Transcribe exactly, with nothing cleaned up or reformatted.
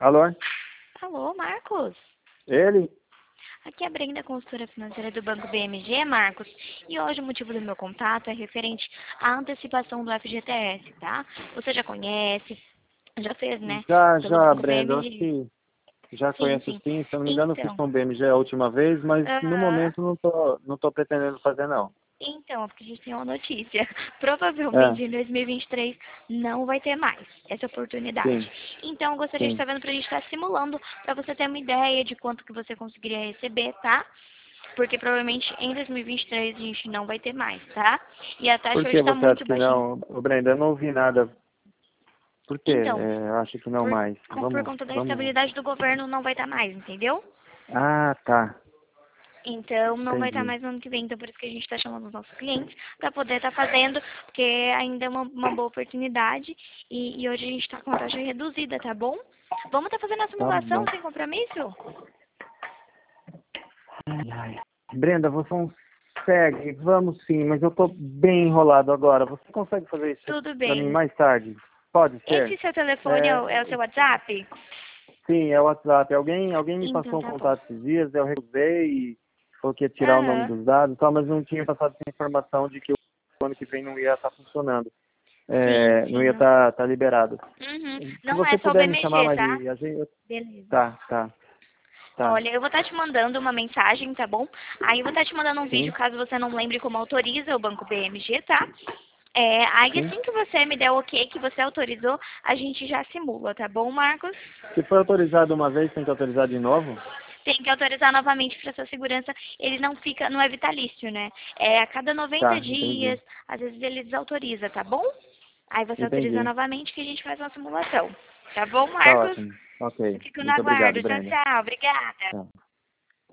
Alô? Alô, Marcos? Ele? Aqui é a Brenda, consultora financeira do Banco B M G, Marcos. E hoje o motivo do meu contato é referente à antecipação do F G T S, tá? Você já conhece, já fez, né? Já, Pelo já, Banco Brenda, eu acho B M G. que já Sim, conheço sim. sim. Se eu não me engano, eu fiz Então, com o B M G a última vez, mas no aham. momento não tô, não tô pretendendo fazer, não. Então, porque a gente tem uma notícia. É, Provavelmente em dois mil e vinte e três não vai ter mais essa oportunidade. sim, Então, eu gostaria de sim. estar vendo pra gente estar simulando, pra você ter uma ideia de quanto que você conseguiria receber, tá? Porque provavelmente em dois mil e vinte e três a gente não vai ter mais, tá? E a Por taxa hoje que está você acha muito que baixinha. não? Ô, Brenda, eu não ouvi nada. Por quê? Então, É, eu acho que não por, mais. com- por Vamos, conta da vamos. estabilidade do governo não vai estar mais, entendeu? Ah, tá. Então, não vai estar Entendi. mais no ano que vem. Então, por isso que a gente está chamando os nossos clientes para poder estar fazendo, porque ainda é uma, uma boa oportunidade. E, e hoje a gente está com uma taxa reduzida, tá bom? Vamos estar fazendo a Tá simulação bom. sem compromisso? Ai, ai. Brenda, você consegue? Vamos sim, mas eu tô bem enrolado agora. Você consegue fazer isso Tudo pra mim bem. mais tarde? Pode Esse ser? seu telefone é o, é o É, seu WhatsApp? sim, é o WhatsApp. Alguém, alguém me Então, passou um tá bom. contato esses dias, eu recusei e falou que ia tirar o nome Aham. dos dados e tal, mas não tinha passado essa informação de que o ano que vem não ia estar funcionando. Sim, É, não ia sim. estar tá liberado. Uhum. Se Não você é só o puder me chamar B M G, mais tá? e a gente... Beleza. Tá, tá, tá. Olha, eu vou estar te mandando uma mensagem, tá bom? Aí eu vou estar te mandando um vídeo, Sim, caso você não lembre como autoriza o Banco B M G, tá? É, aí sim. assim que você me der o ok, que você autorizou, a gente já simula, tá bom, Marcos? Se for autorizado uma vez, tem que autorizar de novo? Tem que autorizar novamente para sua segurança, ele não fica, não é vitalício, né? É a cada noventa Tá, entendi. dias, às vezes ele desautoriza, tá bom? Aí você autoriza Entendi. novamente que a gente faz uma simulação. Tá bom, Tá Marcos? ótimo. Eu Ok. fico no Muito obrigado, aguardo. Tchau, Brenda. tchau. Obrigada. Tchau.